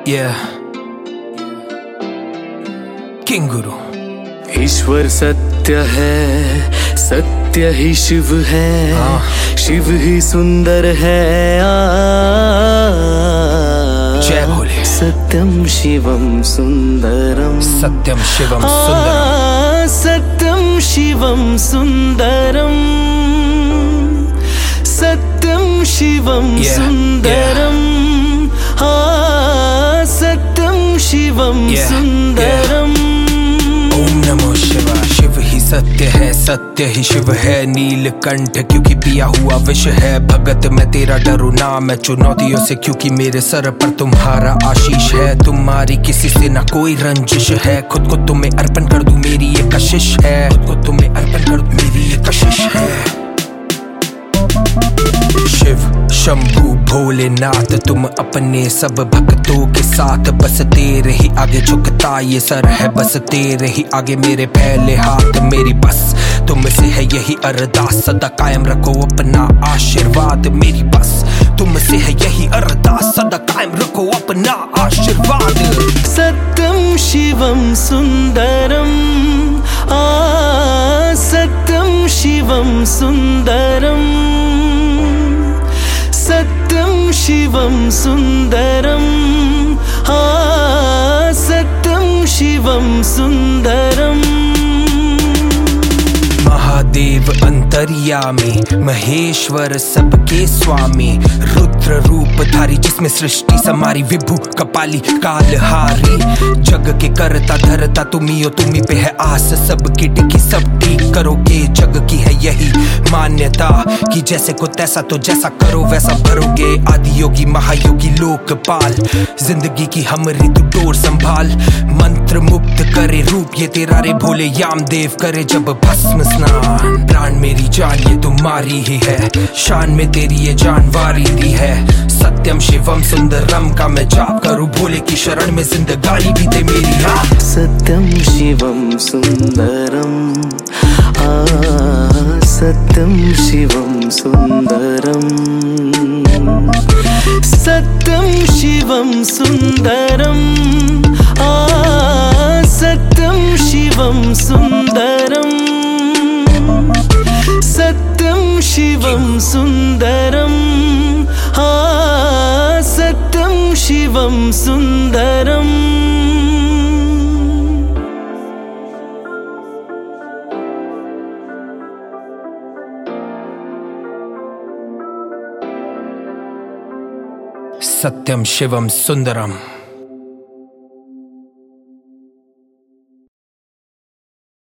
Yeah. King गुरु। ईश्वर सत्य है, सत्य ही शिव है, शिव ही सुंदर है। जय भोले। सत्यम शिवम सुंदरम, सत्यम शिवम सुंदरम, सत्यम शिवम सुंदरम, सत्यम शिवम सुंदरम, सत्यम शिवम सुंदरम। ओम नमो शिवाय। शिव ही सत्य है, सत्य ही शिव है। नीलकंठ क्योंकि पिया हुआ विष है। भगत मैं तेरा डरू ना, मैं चुनौतियों से क्योंकि मेरे सर पर तुम्हारा आशीष है। तुम्हारी किसी से ना कोई रंजिश है। खुद को तुम्हें अर्पण कर दूं मेरी ये कशिश है। खुद को तुम्हें अर्पण कर दूं मेरी ये कशिश है। शिव शंभू भोलेनाथ तुम अपने सब भक्तों के साथ, बस तेरे ही आगे झुकता ये सर है, बस तेरे ही आगे मेरे फैले हाथ। मेरी बस तुमसे है यही अरदास, सदा कायम रखो अपना आशीर्वाद। मेरी बस तुमसे है यही अरदास, सदा कायम रखो अपना आशीर्वाद। सत्यम शिवम सुंदरम, सत्यम शिवम सुंदरम, सत्यम शिवम सुंदरम, सत्यम शिवम सुंदरम। महादेव अंतर्यामी, महेश्वर सबके स्वामी, रुद्र रूपधारी जिसमें सृष्टि समारी, विभु कपाली कालहारी। जग के करता धरता तुम्ही हो, तुम्ही पे है आस सबकी टिकी, सब ठीक करोगे। जग की है यही मान्यता कि जैसे को तैसा तो जैसा करो वैसा भरोगे। आदि योगी महायोगी लोकपाल, जिंदगी की हमरी तू डोर संभाल। मंत्र मुक्त करे रूप ये तेरा रे भोले, यामदेव करे जब भस्म स्नान। प्राण मेरी जान ये तुम्हारी ही है, शान में तेरी ये जानवारी दी है। सत्यम शिवम सुंदरम का मैं जाप करूं, भोले की शरण में जिंदगानी भी दे मेरी। सत्यम शिवम सुंदरम, सत्यम शिवम सुंदरम, सत्यम शिवम सुंदरम, सत्यम शिवम सुंदरम, सत्यम शिवम सुंदरम, सत्यम शिवम सुंदरम। सत्यम शिवम सुंदरम।